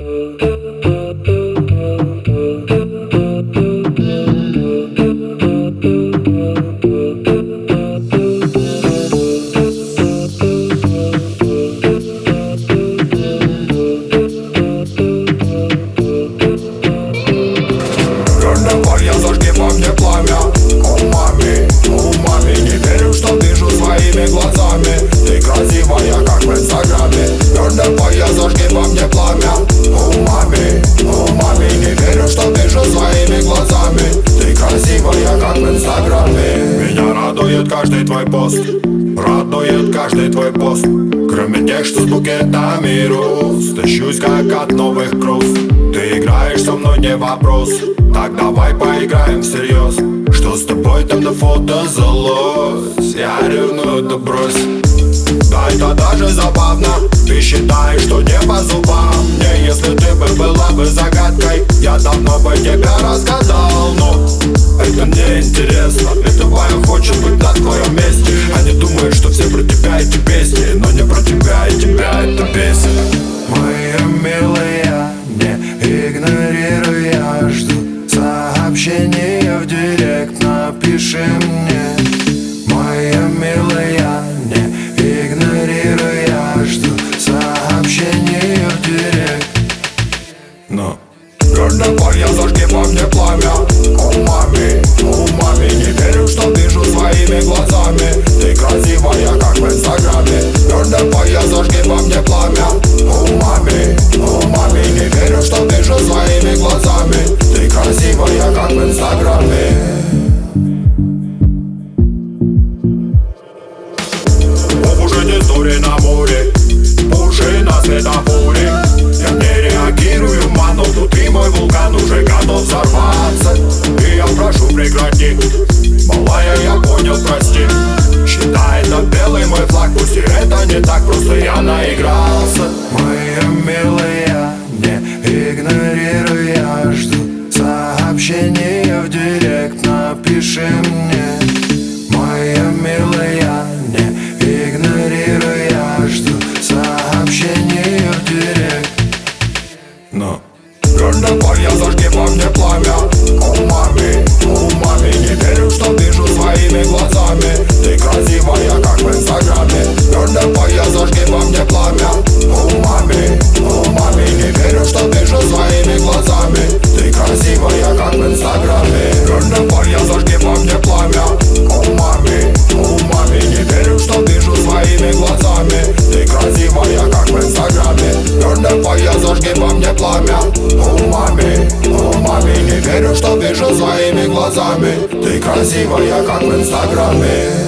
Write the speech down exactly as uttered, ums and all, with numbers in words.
Каждый твой пост радует каждый твой пост. Кроме тех, что с букетами роз, тащусь как от новых круз. Ты играешь со мной, не вопрос. Так давай поиграем всерьез. Что с тобой там на фото залось? Я ревную, да брось. Да это даже забавно. Ты считаешь, что не по зубам мне. Если ты бы была бы загадкой, я давно бы тебя разгадал. Но это мне интересно. И твоя хочет быть на твоем месте. Они думают, что все про тебя эти песни, но не про тебя и тебя эта песня. Моя милая, не игнорируй, я жду сообщения в директ, напиши мне. Моя милая, не игнорируй, я жду сообщения в директ. Но давай я зажги во мне пламя. О, маме, о, маме, не верю, что вижу своими глазами. Ты красивая, как в инстаграме. Давай я зажги во мне пламя. О, маме, о, маме, не верю, что вижу своими глазами. Ты красивая, как в инстаграме. Об уже не истории на море, уши на светофоре. Я не реагирую, ману, внутри мой вулкан уже готов взорваться. И я прошу прекрати, малая, я понял, прости. Считай это белый мой флаг, пусть и это не так, просто я наигрался. Моя милая, не игнорируй, я жду сообщения в директ, напиши мне. Моя милая, не игнорируй, я жду сообщения в директ. Но давай я зажги во мне пламя. О, маме, о, маме, не верю, что вижу своими глазами. Ты красивая, как в инстаграме. Давай я зажги во мне пламя. О, маме, о, маме, не верю, что вижу своими глазами. Ты красивая, как в инстаграме. Давай я зажги во мне пламя. О, маме, о, маме, не верю, что вижу своими глазами. Ты красивая, как в инстаграме. Давай я зажги во мне пламя. О, маме, о, маме, не верю, что вижу своими глазами. Ты красивая, как в инстаграме.